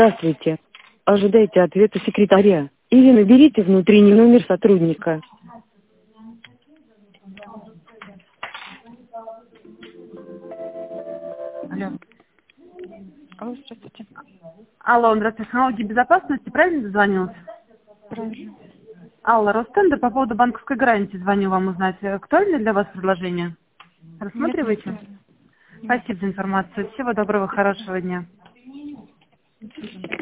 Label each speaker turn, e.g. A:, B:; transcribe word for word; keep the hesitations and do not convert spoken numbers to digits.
A: Здравствуйте. Ожидайте ответа секретаря. Или наберите внутренний номер сотрудника.
B: Алло.
C: Алло, здравствуйте.
B: Алло, здравствуйте. Технологии безопасности, правильно дозвонился?
C: Правильно.
B: Алла, Ростенда, по поводу банковской гарантии звоню вам узнать. Актуально для вас предложение?
C: Нет, не
B: Рассматриваете?
C: актуально. Нет.
B: Спасибо за информацию. Всего доброго, хорошего дня.
C: До свидания.